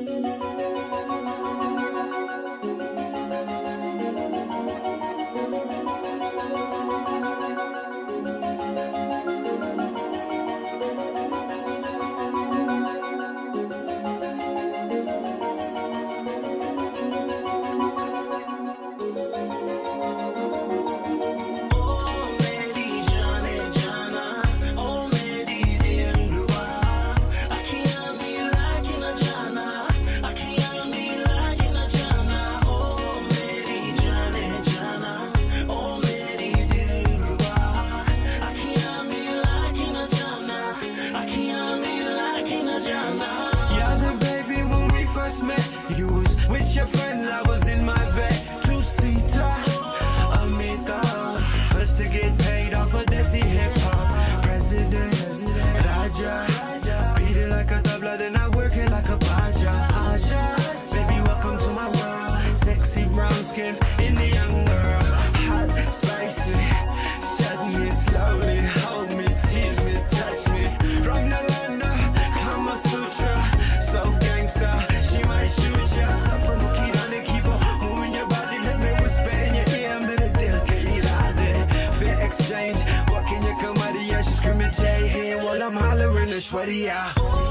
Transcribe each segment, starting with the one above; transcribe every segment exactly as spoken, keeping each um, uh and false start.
You was with your friends, I was in my vet. Two-seater, Amita. First to get paid off of Desi hip-hop. President, Raja. Beat it like a tabla, then I work it like a paja. Aja, baby, welcome to my world. Sexy brown skin, Indian girl. Hot, spicy, shut me slowly. Hold me, tease me, touch me. From the land of Kama Sutra. So gangsta, she might shoot ya. Supper mookie down and keep on moving your body. Let me whisper in your ear, I'm in a deal, get it out there. Fair exchange, what can you come out of ya? She screaming Jay here while I'm hollering the sweaty out.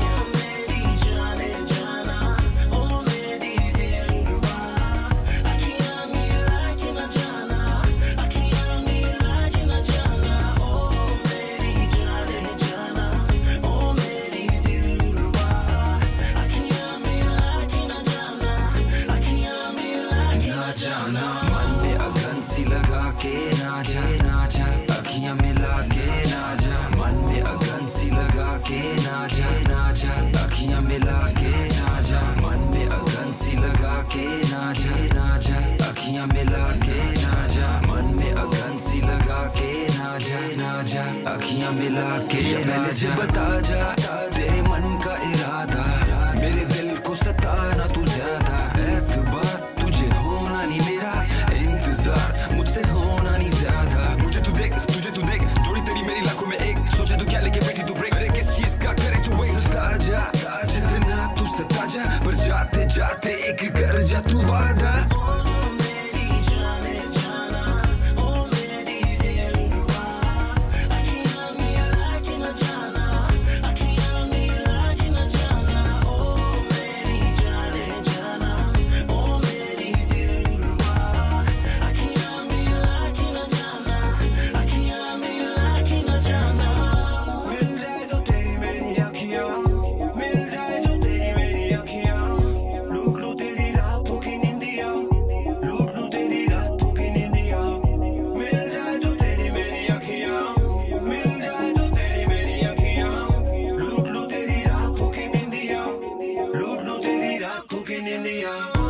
मन में अगन सी लगा के ना जा ना जा अखियां मिला के ना जा मन में अगन सी लगा के ना जा ना जा अखियां मिला के ना जा मन में अगन सी लगा के ना जा ना जा अखियां मिला के ना जा मन में अगन सी लगा के ना जा ना जा अखियां मिला के पहले से बता जा तेरे मन का इरादा मेरे दिल को सताना तू ज्यादा एतबार तुझे होना नहीं मेरा इंतजार मुझसे होना नहीं ज्यादा मुझे तू देख तुझे तू देख जोड़ी तेरी मेरी लाखों में एक सोचे तू क्या लेके बैठी तू ब्रेक अरे किस चीज का करे तू वेट सता जा जितना तू सता जा पर जाते जाते एक कर जा तू वादा Cooking in the